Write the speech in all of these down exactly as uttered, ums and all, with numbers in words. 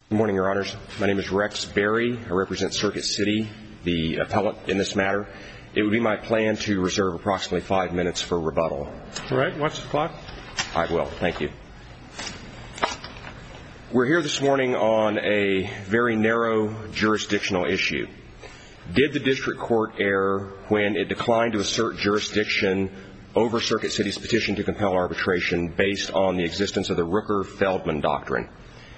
Good morning, Your Honors. My name is Rex Berry. I represent Circuit City, the appellant in this matter. It would be my plan to reserve approximately five minutes for rebuttal. All right. Watch the clock. I will. Thank you. We're here this morning on a very narrow jurisdictional issue. Did the district court err when it declined to assert jurisdiction over Circuit City's petition to compel arbitration based on the existence of the Rooker-Feldman doctrine?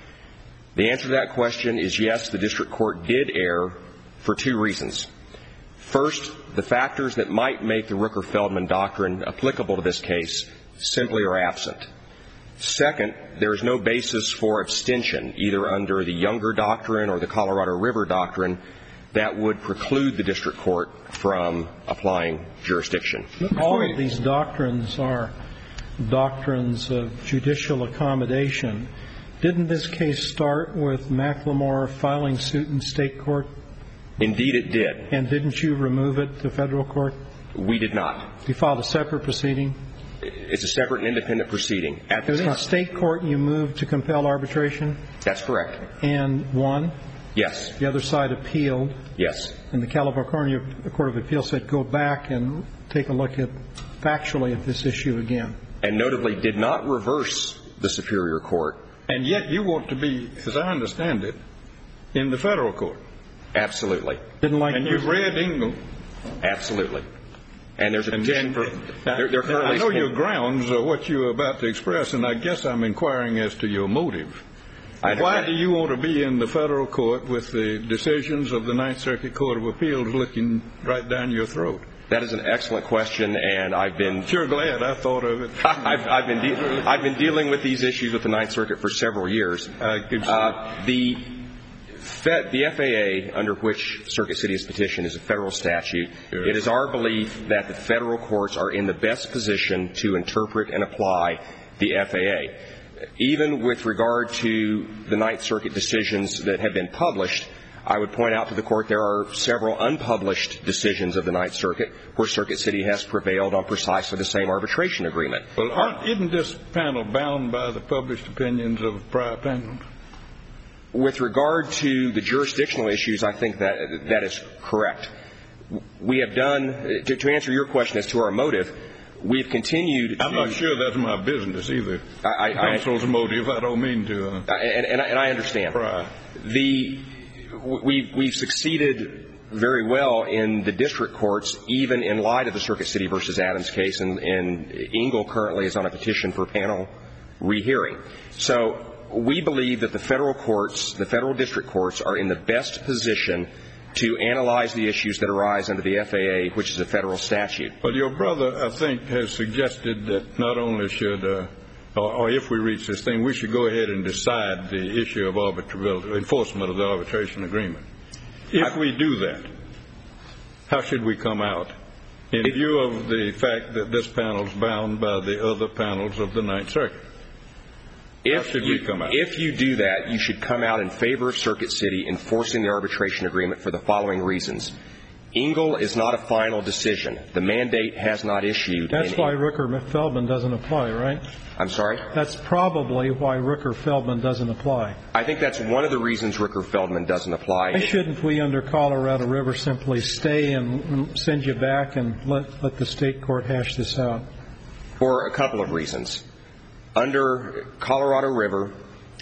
The answer to that question is yes, the district court did err for two reasons. First, the factors that might make the Rooker-Feldman doctrine applicable to this case simply are absent. Second, there is no basis for abstention, either under the Younger doctrine or the Colorado River doctrine, that would preclude the district court from applying jurisdiction. All of these doctrines are doctrines of judicial accommodation. Didn't this case start with McLemore filing suit in state court? Indeed it did. And didn't you remove it to federal court? We did not. You filed a separate proceeding? It's a separate and independent proceeding. At the in state court you moved to compel arbitration? That's correct. And won? Yes. The other side appealed? Yes. And the California Court of Appeals said go back and take a look at factually at this issue again. And notably did not reverse the Superior Court. And yet you want to be, as I understand it, in the federal court. Absolutely. Didn't like and you've read Engle. Absolutely. And there's a and petition for... They're, they're currently I know your grounds are what you're about to express, and I guess I'm inquiring as to your motive. Why do you want to be in the federal court with the decisions of the Ninth Circuit Court of Appeals looking right down your throat? That is an excellent question, and I've been... Sure glad I thought of it. I've, I've, been de- I've been dealing with these issues with the Ninth Circuit for several years. I could uh, the, Fed, the F A A, under which Circuit City is petitioned, is a federal statute. Sure. It is our belief that the federal courts are in the best position to interpret and apply the F A A. Even with regard to the Ninth Circuit decisions that have been published, I would point out to the Court there are several unpublished decisions of the Ninth Circuit where Circuit City has prevailed on precisely the same arbitration agreement. Well, aren't, isn't this panel bound by the published opinions of prior panels? With regard to the jurisdictional issues, I think that that is correct. We have done, to, to answer your question as to our motive, we've continued I'm to, not sure that's my business either. I, I, Counsel's motive, I don't mean to. Uh, and, and, and I understand. Right. The... We've, we've succeeded very well in the district courts, even in light of the Circuit City versus Adams case, and, and Engle currently is on a petition for panel rehearing. So we believe that the federal courts, the federal district courts, are in the best position to analyze the issues that arise under the F A A, which is a federal statute. But your brother, I think, has suggested that not only should uh, Or, or if we reach this thing, we should go ahead and decide the issue of arbitrability, enforcement of the arbitration agreement. If we do that, how should we come out in it, view of the fact that this panel is bound by the other panels of the Ninth Circuit? How if should you, we come out? If you do that, you should come out in favor of Circuit City enforcing the arbitration agreement for the following reasons. Engle is not a final decision. The mandate has not issued. That's why Rooker-Feldman doesn't apply, right? I'm sorry? That's probably why Rooker-Feldman doesn't apply. I think that's one of the reasons Rooker-Feldman doesn't apply. Why shouldn't we, under Colorado River, simply stay and send you back and let, let the state court hash this out? For a couple of reasons. Under Colorado River,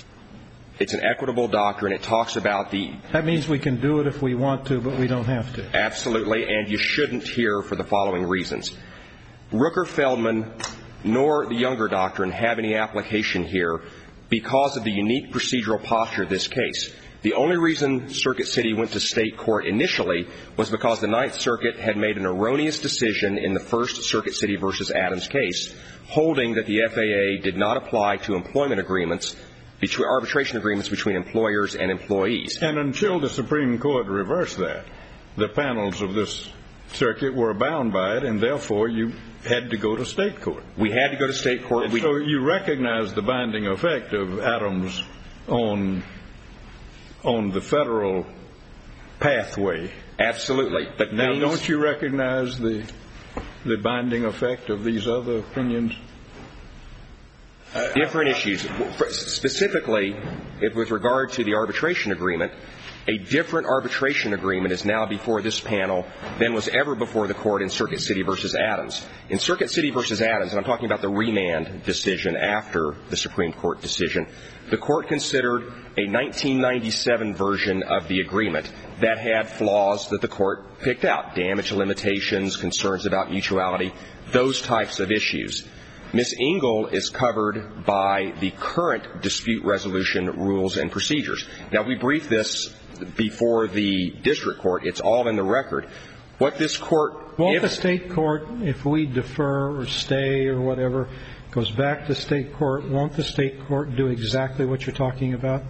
it's an equitable doctrine. It talks about the... That means we can do it if we want to, but we don't have to. Absolutely, and you shouldn't here for the following reasons. Rooker-Feldman nor the Younger doctrine have any application here because of the unique procedural posture of this case. The only reason Circuit City went to state court initially was because the Ninth Circuit had made an erroneous decision in the first Circuit City versus Adams case, holding that the F A A did not apply to employment agreements, between arbitration agreements between employers and employees. And until the Supreme Court reversed that, the panels of this circuit were bound by it, and therefore you had to go to state court. We had to go to state court. And so you recognize the binding effect of Adams on on the federal pathway. Absolutely. But now, things... don't you recognize the the binding effect of these other opinions? Different issues. Specifically, if with regard to the arbitration agreement, a different arbitration agreement is now before this panel than was ever before the court in Circuit City v. Adams. In Circuit City v. Adams, and I'm talking about the remand decision after the Supreme Court decision, the court considered a nineteen ninety-seven version of the agreement that had flaws that the court picked out, damage limitations, concerns about mutuality, those types of issues. Miz Engel is covered by the current dispute resolution rules and procedures. Now, we briefed this before the district court. It's all in the record. What this court... Won't if, the state court, if we defer or stay or whatever, goes back to state court, won't the state court do exactly what you're talking about?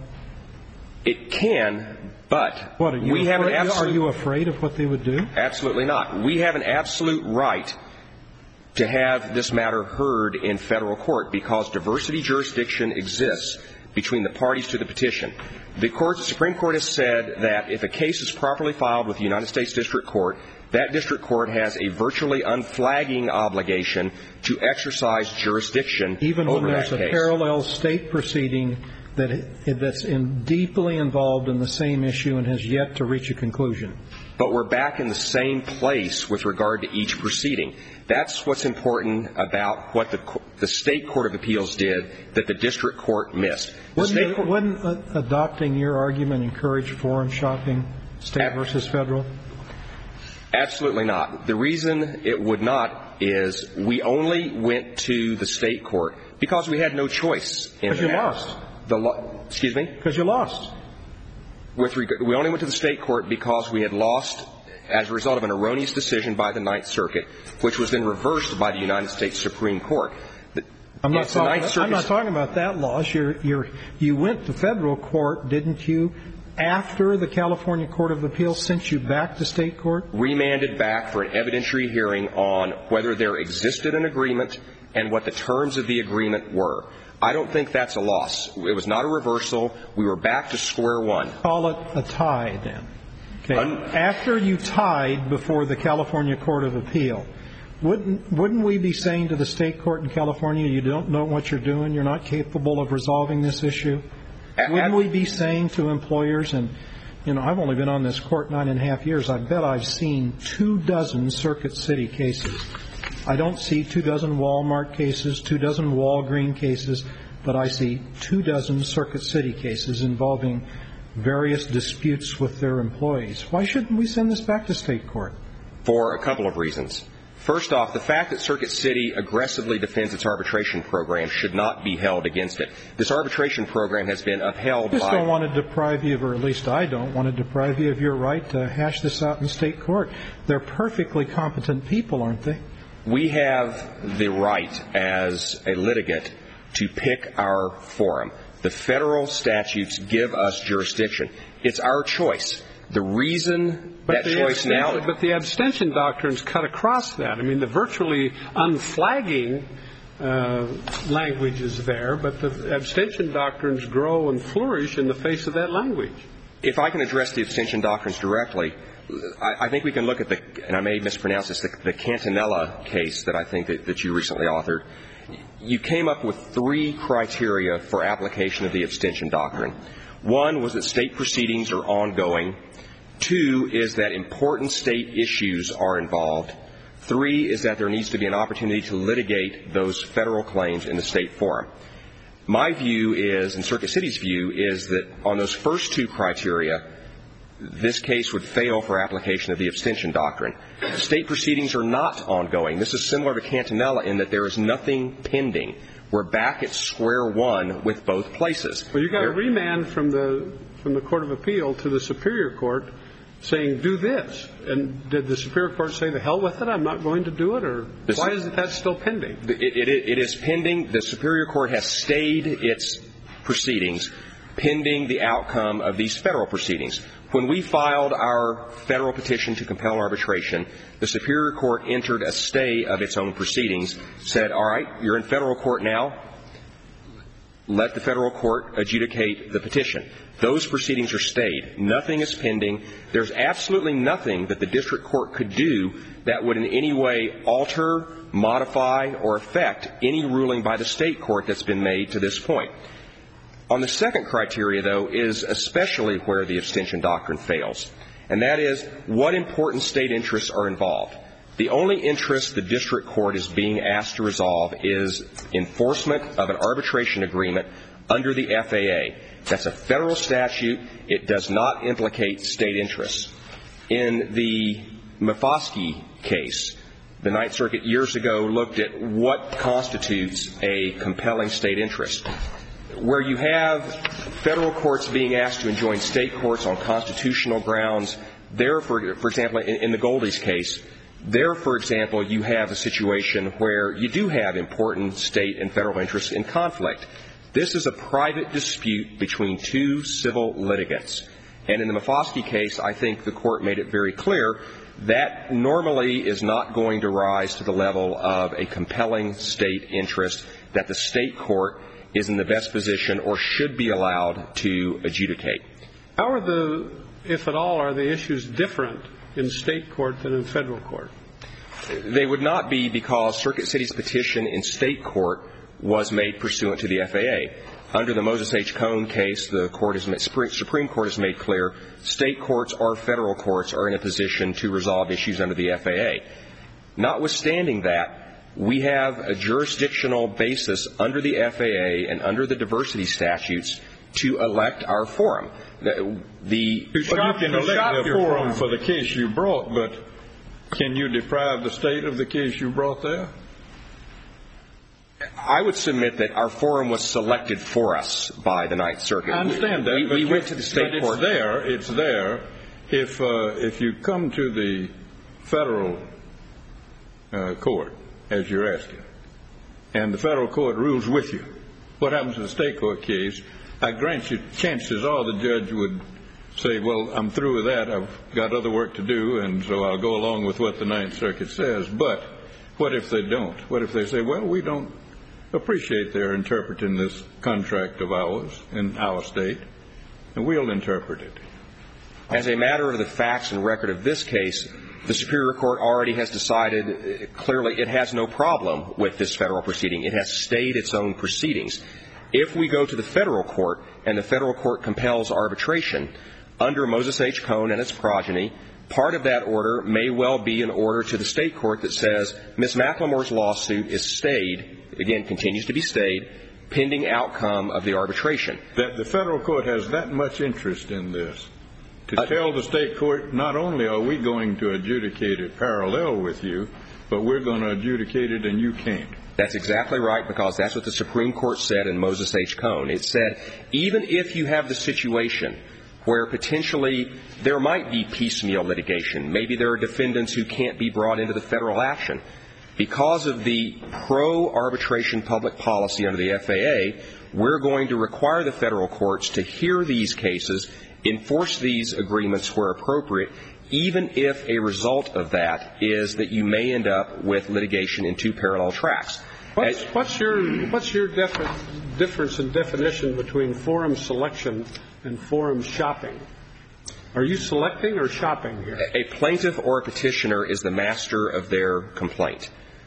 It can, but what, are you we have an afraid, absolute... Are you afraid of what they would do? Absolutely not. We have an absolute right to have this matter heard in federal court because diversity jurisdiction exists between the parties to the petition. The court, the Supreme Court has said that if a case is properly filed with the United States District Court, that district court has a virtually unflagging obligation to exercise jurisdiction even over when that there's a case. parallel state proceeding that that's in deeply involved in the same issue and has yet to reach a conclusion. But we're back in the same place with regard to each proceeding. That's what's important about what the, the state court of appeals did that the district court missed. The wouldn't, state court, wouldn't uh, adopting your argument encourage forum shopping, state ab- versus federal? Absolutely not. The reason it would not is we only went to the state court because we had no choice. Because you lost. The lo- excuse me? Because you lost. With reg- we only went to the state court because we had lost as a result of an erroneous decision by the Ninth Circuit, which was then reversed by the United States Supreme Court. The, I'm, not talking, I'm not talking about that loss. You're, you're, you went to federal court, didn't you, after the California Court of Appeals sent you back to state court? Remanded back for an evidentiary hearing on whether there existed an agreement and what the terms of the agreement were. I don't think that's a loss. It was not a reversal. We were back to square one. Call it a tie, then. Okay. Un- After you tied before the California Court of Appeal, wouldn't wouldn't we be saying to the state court in California, you don't know what you're doing, you're not capable of resolving this issue? A- wouldn't we be saying to employers, and, you know, I've only been on this court nine and a half years, I bet I've seen two dozen Circuit City cases. I don't see two dozen Walmart cases, two dozen Walgreen cases, but I see two dozen Circuit City cases involving various disputes with their employees. Why shouldn't we send this back to state court? For a couple of reasons. First off, the fact that Circuit City aggressively defends its arbitration program should not be held against it. This arbitration program has been upheld by... I just don't want to deprive you, or at least I don't want to deprive you of your right to hash this out in state court. They're perfectly competent people, aren't they? We have the right as a litigant to pick our forum. The federal statutes give us jurisdiction. It's our choice. The reason but that choice now... But the abstention doctrines cut across that. I mean, the virtually unflagging uh, language is there, but the abstention doctrines grow and flourish in the face of that language. If I can address the abstention doctrines directly, I, I think we can look at the, and I may mispronounce this, the, the Cantanella case that I think that, that you recently authored. You came up with three criteria for application of the abstention doctrine. One was that state proceedings are ongoing. Two is that important state issues are involved. Three is that there needs to be an opportunity to litigate those federal claims in the state forum. My view is, and Circuit City's view, is that on those first two criteria, this case would fail for application of the abstention doctrine. State proceedings are not ongoing. This is similar to Cantanella in that there is nothing pending. We're back at square one with both places. Well, you got a remand from the from the Court of Appeal to the Superior Court saying, do this. And did the Superior Court say, the hell with it, I'm not going to do it? Or the, why is that still pending? It, it, it is pending. The Superior Court has stayed its proceedings pending the outcome of these federal proceedings. When we filed our federal petition to compel arbitration, the Superior Court entered a stay of its own proceedings, said, all right, you're in federal court now. let the federal court adjudicate the petition. Those proceedings are stayed. Nothing is pending. There's absolutely nothing that the district court could do that would in any way alter, modify, or affect any ruling by the state court that's been made to this point. On the second criteria, though, is especially where the abstention doctrine fails, and that is what important state interests are involved. The only interest the district court is being asked to resolve is enforcement of an arbitration agreement under the F A A. That's a federal statute. It does not implicate state interests. In the Mufosky case, the Ninth Circuit years ago looked at what constitutes a compelling state interest. Where you have federal courts being asked to enjoin state courts on constitutional grounds, there, for, for example, in, in the Goldie's case, there, for example, you have a situation where you do have important state and federal interests in conflict. This is a private dispute between two civil litigants. And in the Mufosky case, I think the court made it very clear that normally is not going to rise to the level of a compelling state interest that the state court is in the best position or should be allowed to adjudicate. How are the, if at all, are the issues different in state court than in federal court? They would not be, because Circuit City's petition in state court was made pursuant to the F A A. Under the Moses H. Cone case, the court has made, Supreme Court has made clear state courts or federal courts are in a position to resolve issues under the F A A. Notwithstanding that, we have a jurisdictional basis under the F A A and under the diversity statutes to elect our forum. The, the you can elect the forum for the case you brought, but can you deprive the state of the case you brought there? I would submit that our forum was selected for us by the Ninth Circuit. I understand that. We, but we you, went to the state but court. It's there. It's there. If uh, if you come to the federal uh, court, as you're asking, and the federal court rules with you, what happens to the state court case? I grant you, chances are the judge would say, well, I'm through with that. I've got other work to do, and so I'll go along with what the Ninth Circuit says. But what if they don't? What if they say, well, we don't appreciate their interpreting this contract of ours in our state, and we'll interpret it? As a matter of the facts and record of this case, the Superior Court already has decided clearly it has no problem with this federal proceeding. It has stayed its own proceedings. If we go to the federal court and the federal court compels arbitration under Moses H. Cone and its progeny, part of that order may well be an order to the state court that says Miz McLemore's lawsuit is stayed, again, continues to be stayed, pending outcome of the arbitration. That the federal court has that much interest in this to uh, tell the state court, not only are we going to adjudicate it parallel with you, but we're going to adjudicate it and you can't. That's exactly right, because that's what the Supreme Court said in Moses H. Cone. It said even if you have the situation where potentially there might be piecemeal litigation, maybe there are defendants who can't be brought into the federal action, because of the pro-arbitration public policy under the F A A, we're going to require the federal courts to hear these cases, enforce these agreements where appropriate, even if a result of that is that you may end up with litigation in two parallel tracks. What's, what's your, what's your defi- difference in definition between forum selection and forum shopping? Are you selecting or shopping here? A plaintiff or a petitioner is the master of their complaint.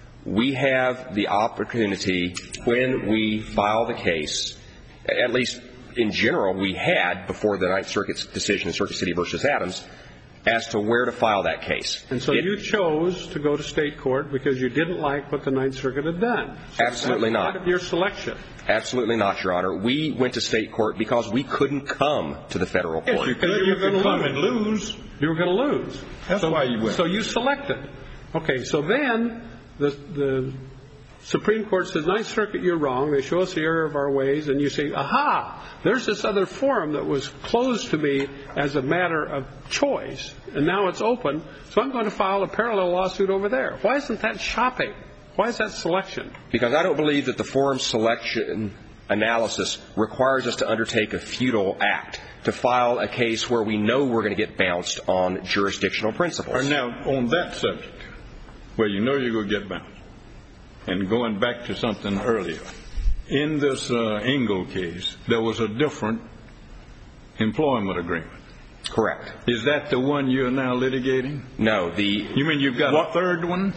We have the opportunity when we file the case, at least in general we had before the Ninth Circuit's decision in Circuit City versus Adams, as to where to file that case. And so it, you chose to go to state court because you didn't like what the Ninth Circuit had done. So absolutely that's not. Part of your selection. Absolutely not, Your Honor. We went to state court because we couldn't come to the federal court. Yes, you could. You, you could come and lose. You were going to lose. That's so, why you went. So you selected. Okay, so then the the Supreme Court says, Ninth Circuit, you're wrong. They show us the error of our ways. And you say, aha, there's this other forum that was closed to me as a matter of choice, and now it's open, so I'm going to file a parallel lawsuit over there. Why isn't that shopping? Why is that selection? Because I don't believe that the forum selection analysis requires us to undertake a futile act, to file a case where we know we're going to get bounced on jurisdictional principles. Now, on that subject, where you know you're going to get bounced, and going back to something earlier, in this uh, Engel case, there was a different employment agreement. Correct. Is that the one you're now litigating? No. The You mean you've got what, a third one?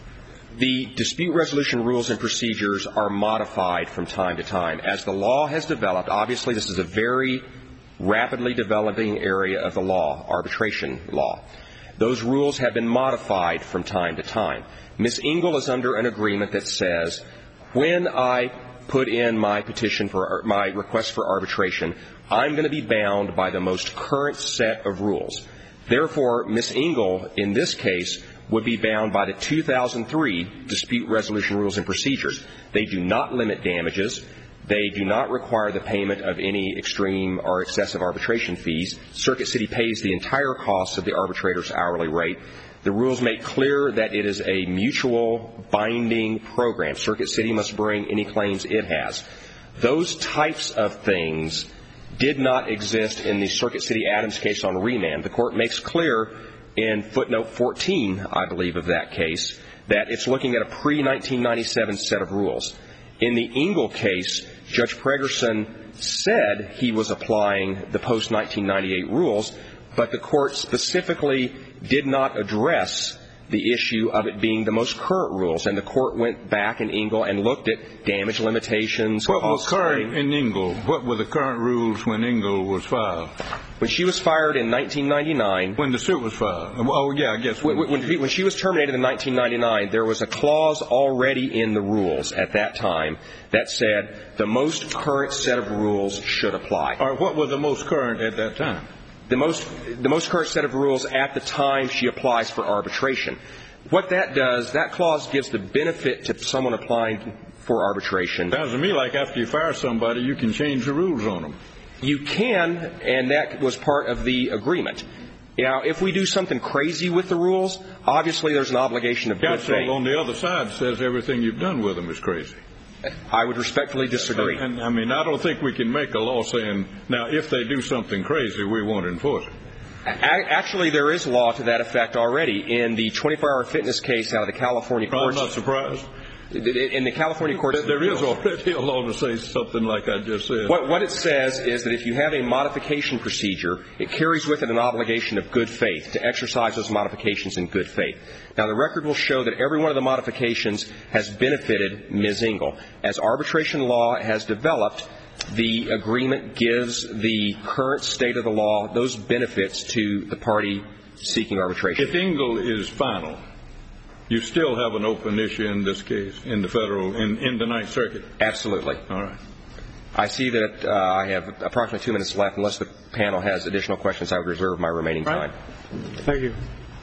The dispute resolution rules and procedures are modified from time to time. As the law has developed, obviously this is a very rapidly developing area of the law, arbitration law. Those rules have been modified from time to time. Miz Engel is under an agreement that says, when I put in my petition for my request for arbitration, I'm going to be bound by the most current set of rules. Therefore, Miz Engel, in this case, would be bound by the two thousand three dispute resolution rules and procedures. They do not limit damages. They do not require the payment of any extreme or excessive arbitration fees. Circuit City pays the entire cost of the arbitrator's hourly rate. The rules make clear that it is a mutual binding program. Circuit City must bring any claims it has. Those types of things did not exist in the Circuit City Adams case on remand. The court makes clear in footnote fourteen, I believe, of that case, that it's looking at a pre nineteen ninety-seven set of rules. In the Engel case, Judge Pregerson said he was applying the post nineteen ninety-eight rules, but the court specifically did not address the issue of it being the most current rules. And the court went back in Engel and looked at damage limitations. What was current in Engel? What were the current rules when Engel was filed? When she was fired in nineteen ninety-nine. When the suit was filed. Oh, yeah, I guess. When, when, when she was terminated in nineteen ninety-nine, there was a clause already in the rules at that time that said the most current set of rules should apply. All right, what were the most current at that time? The most, the most current set of rules at the time she applies for arbitration. What that does, that clause gives the benefit to someone applying for arbitration. Sounds to me like after you fire somebody, you can change the rules on them. You can, and that was part of the agreement. Now, if we do something crazy with the rules, obviously there's an obligation of good faith. Counsel on the other side says everything you've done with them is crazy. I would respectfully disagree. And, and I mean, I don't think we can make a law saying, now, if they do something crazy, we won't enforce it. Actually, there is law to that effect already. In the twenty-four hour fitness case out of the California courts. I'm not surprised. In the California courts. There is already a law to say something like I just said. What, what it says is that if you have a modification procedure, it carries with it an obligation of good faith to exercise those modifications in good faith. Now, the record will show that every one of the modifications has benefited Miz Engel. As arbitration law has developed, the agreement gives the current state of the law those benefits to the party seeking arbitration. If Engel is final, you still have an open issue in this case, in the federal, in, in the Ninth Circuit? Absolutely. All right. I see that uh, I have approximately two minutes left. Unless the panel has additional questions, I would reserve my remaining time. Right. Thank you.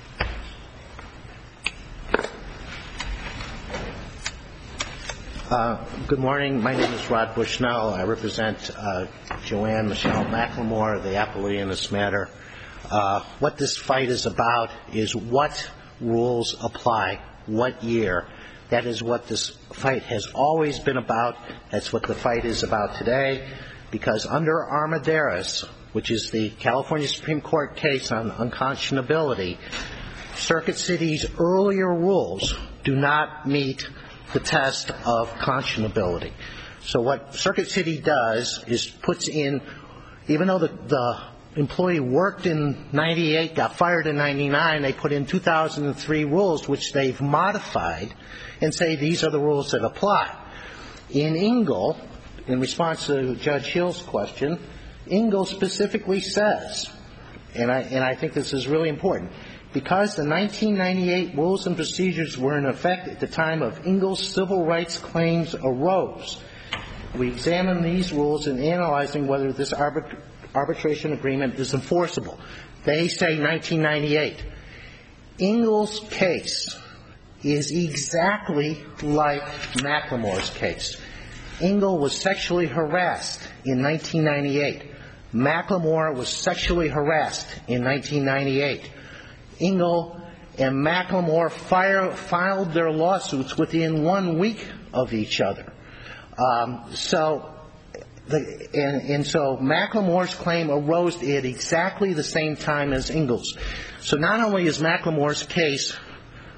Uh, good morning. My name is Rod Bushnell. I represent uh, Joanne Michelle McLemore, the appellee in this matter. Uh, what this fight is about is what rules apply, what year. That is what this fight has always been about. That's what the fight is about today. Because under Armendariz, which is the California Supreme Court case on unconscionability, Circuit City's earlier rules do not meet the test of conscionability. So what Circuit City does is puts in, even though the, the employee worked in ninety-eight, got fired in ninety-nine, they put in two thousand three rules, which they've modified, and say these are the rules that apply. In Engel, in response to Judge Hill's question, Engel specifically says, and I, and I think this is really important, because the nineteen ninety-eight rules and procedures were in effect at the time of Engel's civil rights claims arose, we examine these rules in analyzing whether this arbit- arbitration agreement is enforceable. They say nineteen ninety-eight. Engel's case is exactly like McLemore's case. Engel was sexually harassed in nineteen ninety-eight. McLemore was sexually harassed in nineteen ninety-eight. Engel and McLemore fire, filed their lawsuits within one week of each other. Um, so, the, and, and so McLemore's claim arose at exactly the same time as Engel's. So not only is McLemore's case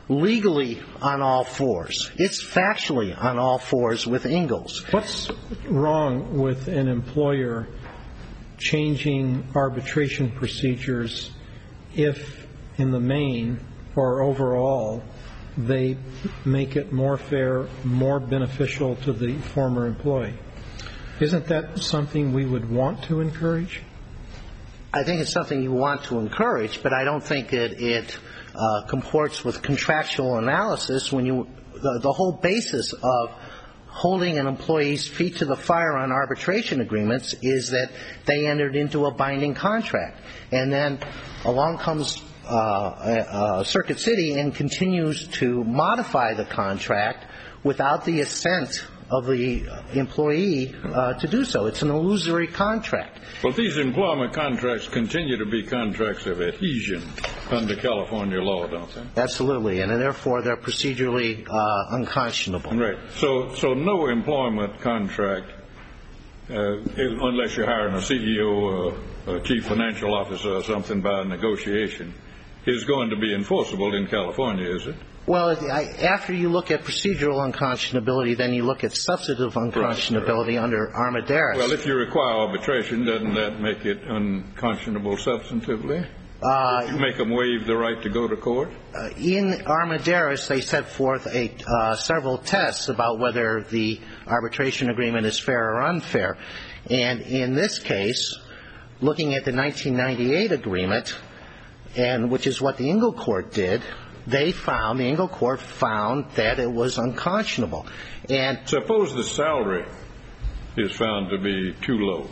legally on all fours. It's factually on all fours with Ingalls. What's wrong with an employer changing arbitration procedures if, in the main or overall, they make it more fair, more beneficial to the former employee? Isn't that something we would want to encourage? I think it's something you want to encourage, but I don't think it, it uh, comports with contractual analysis when you the, the whole basis of holding an employee's feet to the fire on arbitration agreements is that they entered into a binding contract. And then along comes uh, uh, Circuit City and continues to modify the contract without the assent of the employee uh, to do so. It's an illusory contract. Well, these employment contracts continue to be contracts of adhesion under California law, don't they? Absolutely, and therefore they're procedurally uh, unconscionable. Right. So, so no employment contract, uh, unless you're hiring a C E O, uh, a chief financial officer, or something by negotiation, is going to be enforceable in California, is it? Well, after you look at procedural unconscionability, then you look at substantive unconscionability right, right. under Armendariz. Well, if you require arbitration, doesn't that make it unconscionable substantively? Uh, you make them waive the right to go to court? Uh, in Armendariz, they set forth a, uh, several tests about whether the arbitration agreement is fair or unfair. And in this case, looking at the nineteen ninety-eight agreement, and which is what the Ingle Court did, they found, the Ingle Court found that it was unconscionable. And suppose the salary is found to be too low.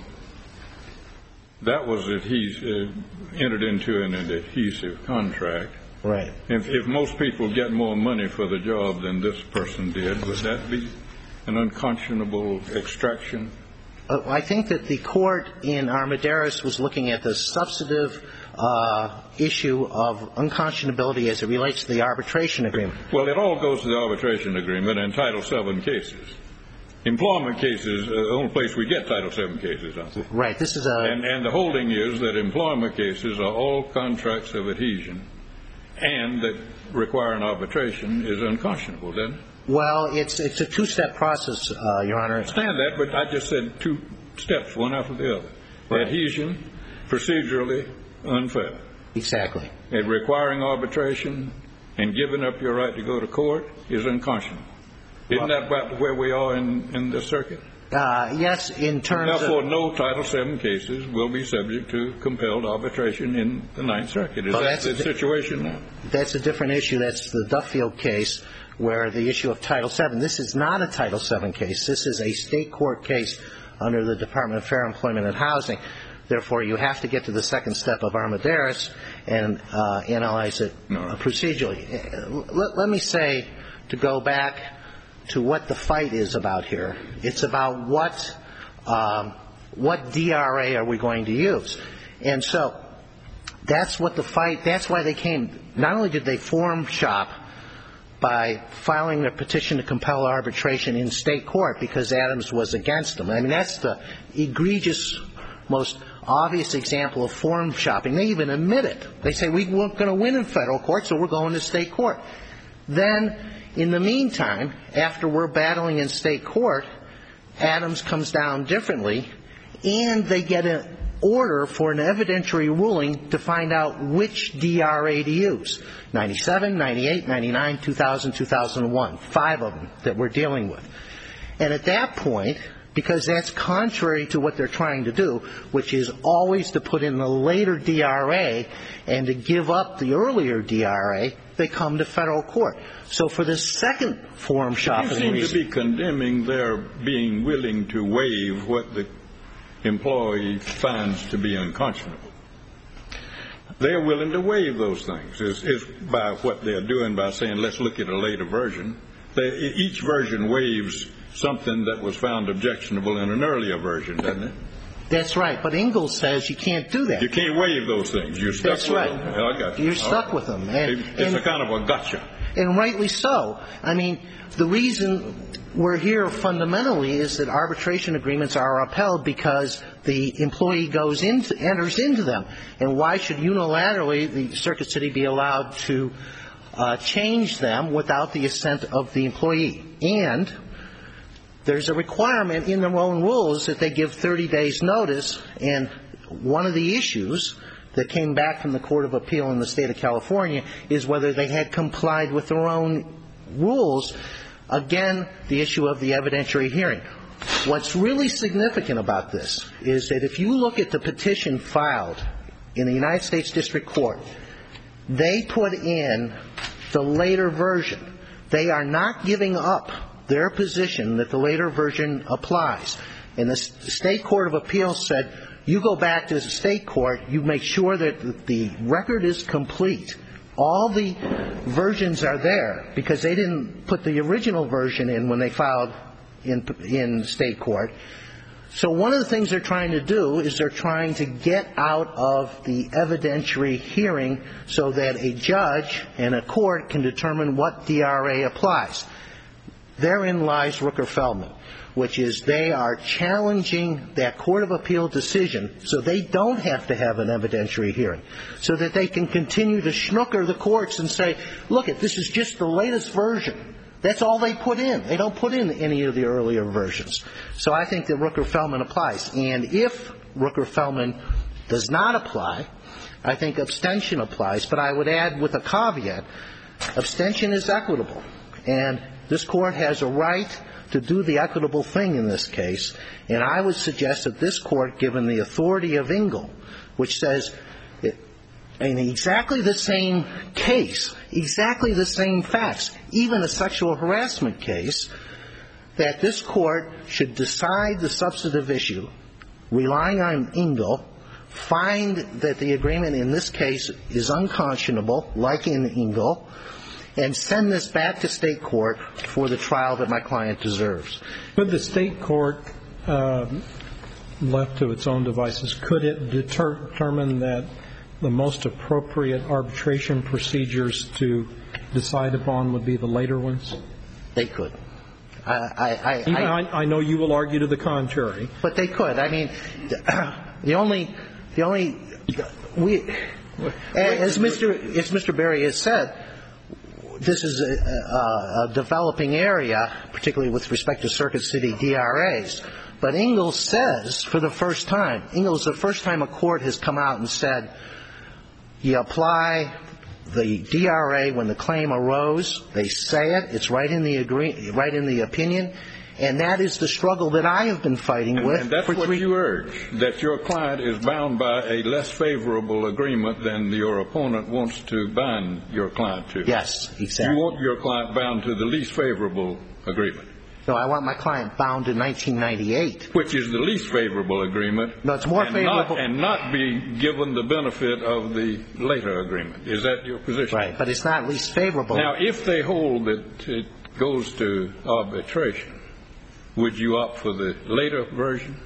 That was adhes- uh, entered into an adhesive contract. Right. If, if most people get more money for the job than this person did, would that be an unconscionable extraction? Uh, I think that the court in Armendariz was looking at the substantive uh, issue of unconscionability as it relates to the arbitration agreement. Well, it all goes to the arbitration agreement and Title seven cases. Employment cases, uh, the only place we get Title seven cases, aren't they? Right. This is a and, and the holding is that employment cases are all contracts of adhesion, and that requiring arbitration is unconscionable, doesn't it? Well, it's it's a two-step process, uh, Your Honor. I understand that, but I just said two steps, one after the other. Right. Adhesion, procedurally unfair. Exactly. And requiring arbitration and giving up your right to go to court is unconscionable. Isn't that about where we are in, in this circuit? Uh, yes, in terms and therefore, of... no Title seven cases will be subject to compelled arbitration in the Ninth Circuit. Is well, that the di- situation now? That's a different issue. That's the Duffield case, where the issue of Title seven. This is not a Title seven case. This is a state court case under the Department of Fair Employment and Housing. Therefore, you have to get to the second step of Armendariz and uh, analyze it no. uh, procedurally. Let, let me say, to go back to what the fight is about here, it's about what um, what D R A are we going to use. And so that's what the fight, that's why they came, not only did they form SHOP by filing their petition to compel arbitration in state court because Adams was against them. I mean, that's the egregious, most obvious example of forum shopping. They even admit it. They say, we weren't going to win in federal court, so we're going to state court. Then, in the meantime, after we're battling in state court, Adams comes down differently, and they get an order for an evidentiary ruling to find out which D R A to use. ninety-seven, ninety-eight, ninety-nine, two thousand, two thousand one. Five of them that we're dealing with. And at that point, because that's contrary to what they're trying to do, which is always to put in the later D R A and to give up the earlier D R A, they come to federal court. So for the second forum shopping reason... You seem reason, to be condemning their being willing to waive what the employee finds to be unconscionable. They're willing to waive those things. Is is by what they're doing by saying, let's look at a later version. They, each version waives something that was found objectionable in an earlier version, doesn't it? That's right. But Ingalls says you can't do that. You can't waive those things. You're stuck That's with right. them. I got you. You're stuck right. with them. And, it's and, a kind of a gotcha. And rightly so. I mean, the reason we're here fundamentally is that arbitration agreements are upheld because the employee goes into, enters into them. And why should unilaterally the Circuit City be allowed to uh, change them without the assent of the employee. And there's a requirement in their own rules that they give thirty days notice, and one of the issues that came back from the Court of Appeal in the state of California is whether they had complied with their own rules. Again, the issue of the evidentiary hearing. What's really significant about this is that if you look at the petition filed in the United States District Court, they put in the later version. They are not giving up their position that the later version applies. And the State Court of Appeals said, you go back to the state court, you make sure that the record is complete. All the versions are there because they didn't put the original version in when they filed in, in state court. So one of the things they're trying to do is they're trying to get out of the evidentiary hearing so that a judge and a court can determine what D R A applies. Therein lies Rooker-Feldman, which is they are challenging that Court of Appeal decision so they don't have to have an evidentiary hearing, so that they can continue to snooker the courts and say, look, this is just the latest version. That's all they put in. They don't put in any of the earlier versions. So I think that Rooker-Feldman applies. And if Rooker-Feldman does not apply, I think abstention applies. But I would add with a caveat, abstention is equitable. And this Court has a right to do the equitable thing in this case. And I would suggest that this Court, given the authority of Engel, which says in exactly the same case, exactly the same facts, even a sexual harassment case, that this Court should decide the substantive issue, relying on Engel, find that the agreement in this case is unconscionable, like in Engel, and send this back to state court for the trial that my client deserves. Could the state court, uh, left to its own devices, could it deter- determine that the most appropriate arbitration procedures to decide upon would be the later ones? They could. I, I, I, I, I know you will argue to the contrary. But they could. I mean, the only, the only, we, as Mister as Mister Berry has said, this is a, a, a developing area, particularly with respect to Circuit City D R As. But Engel says, for the first time, Engel is the first time a court has come out and said, you apply the D R A when the claim arose. They say it. It's right in the agree, right in the opinion. And that is the struggle that I have been fighting and, with. And that's for what three you urge, that your client is bound by a less favorable agreement than your opponent wants to bind your client to. Yes, exactly. You want your client bound to the least favorable agreement. No, I want my client bound to nineteen ninety-eight. Which is the least favorable agreement. No, it's more and favorable. Not, and not be given the benefit of the later agreement. Is that your position? Right, but it's not least favorable. Now, if they hold that it goes to arbitration, would you opt for the later version?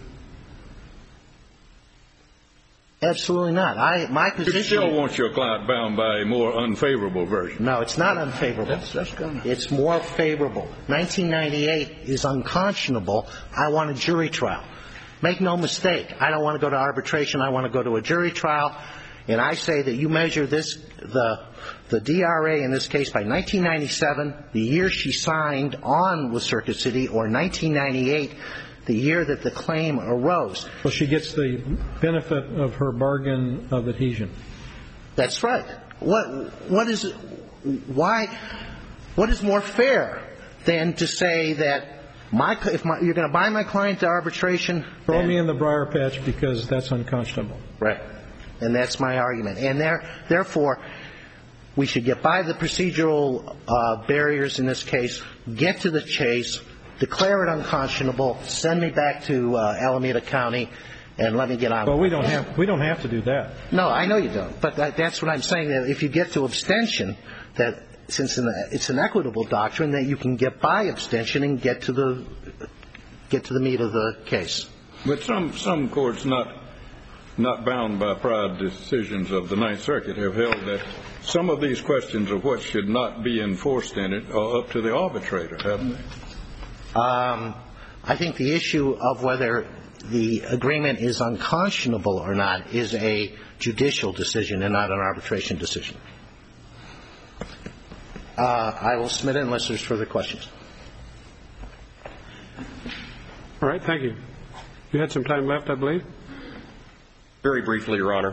Absolutely not. I, my position. You still want your client bound by a more unfavorable version. No, it's not unfavorable. That's, that's gonna... It's more favorable. nineteen ninety-eight is unconscionable. I want a jury trial. Make no mistake. I don't want to go to arbitration. I want to go to a jury trial. And I say that you measure this, the, the D R A in this case by nineteen ninety-seven, the year she signed on with Circuit City, or nineteen ninety-eight, the year that the claim arose. Well, she gets the benefit of her bargain of adhesion. That's right. What, what is, why, what is more fair than to say that my, if my, you're going to buy my client to arbitration? Throw me in the briar patch because that's unconscionable. Right. And that's my argument. And there, therefore, we should get by the procedural uh, barriers in this case, get to the chase, declare it unconscionable, send me back to uh, Alameda County, and let me get on. Well, we don't have we don't have to do that. No, I know you don't. But that, that's what I'm saying. That if you get to abstention, that since it's an equitable doctrine, that you can get by abstention and get to the get to the meat of the case. But some some courts not. not bound by prior decisions of the Ninth Circuit, have held that some of these questions of what should not be enforced in it are up to the arbitrator, haven't they? Um, I think the issue of whether the agreement is unconscionable or not is a judicial decision and not an arbitration decision. Uh, I will submit it unless there's further questions. All right. Thank you. You had some time left, I believe. Very briefly, Your Honor.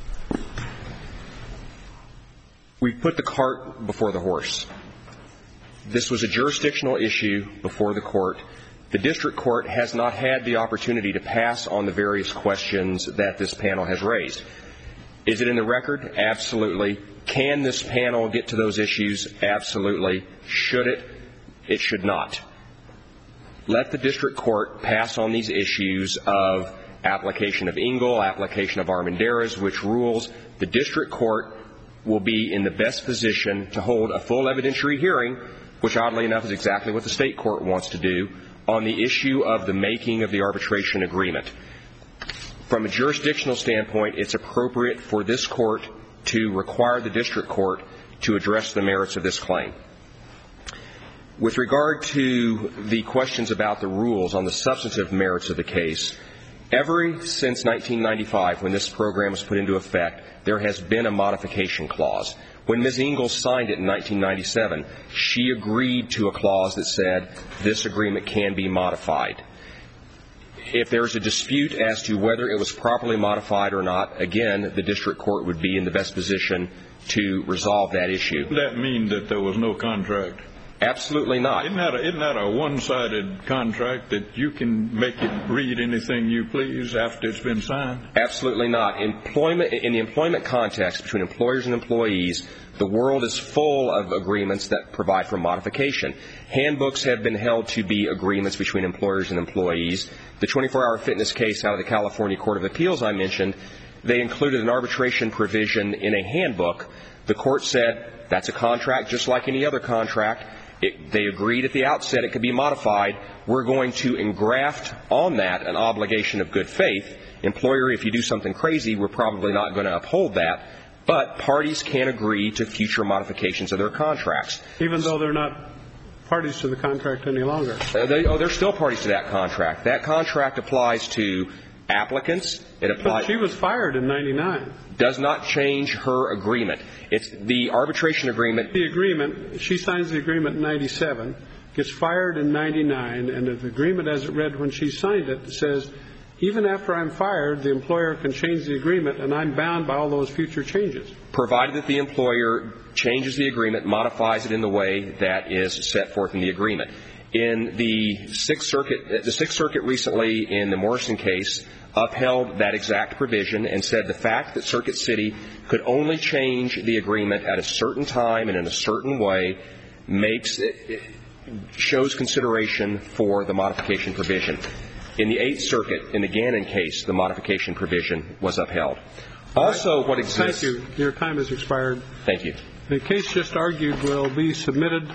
We put the cart before the horse. This was a jurisdictional issue before the court. The district court has not had the opportunity to pass on the various questions that this panel has raised. Is it in the record? Absolutely. Can this panel get to those issues? Absolutely. Should it? It should not. Let the district court pass on these issues of application of Engle, application of Armendariz, which rules. The district court will be in the best position to hold a full evidentiary hearing, which oddly enough is exactly what the state court wants to do, on the issue of the making of the arbitration agreement. From a jurisdictional standpoint, it's appropriate for this court to require the district court to address the merits of this claim. With regard to the questions about the rules on the substantive merits of the case, ever since nineteen ninety-five, when this program was put into effect, there has been a modification clause. When Miz Ingalls signed it in nineteen ninety-seven, she agreed to a clause that said this agreement can be modified. If there's a dispute as to whether it was properly modified or not, again, the district court would be in the best position to resolve that issue. Does that mean that there was no contract? Absolutely not. Isn't that a, isn't that a one-sided contract that you can make it read anything you please after it's been signed? Absolutely not. Employment, in the employment context between employers and employees, the world is full of agreements that provide for modification. Handbooks have been held to be agreements between employers and employees. The twenty-four hour fitness case out of the California Court of Appeals I mentioned, they included an arbitration provision in a handbook. The court said that's a contract just like any other contract. It, they agreed at the outset it could be modified. We're going to engraft on that an obligation of good faith. Employer, if you do something crazy, we're probably not going to uphold that. But parties can agree to future modifications of their contracts. Even though they're not parties to the contract any longer? Uh, they, oh, they're still parties to that contract. That contract applies to applicants. It applies. But she was fired in ninety-nine. Does not change her agreement. It's the arbitration agreement. The agreement, she signs the agreement in ninety-seven, gets fired in ninety-nine, and the agreement as it read when she signed it says, even after I'm fired, the employer can change the agreement, and I'm bound by all those future changes. Provided that the employer changes the agreement, modifies it in the way that is set forth in the agreement. In the Sixth Circuit, the Sixth Circuit recently, in the Morrison case, upheld that exact provision and said the fact that Circuit City could only change the agreement at a certain time and in a certain way makes it, shows consideration for the modification provision. In the Eighth Circuit, in the Gannon case, the modification provision was upheld. Also, what exists... Thank you. Your time has expired. Thank you. The case just argued will be submitted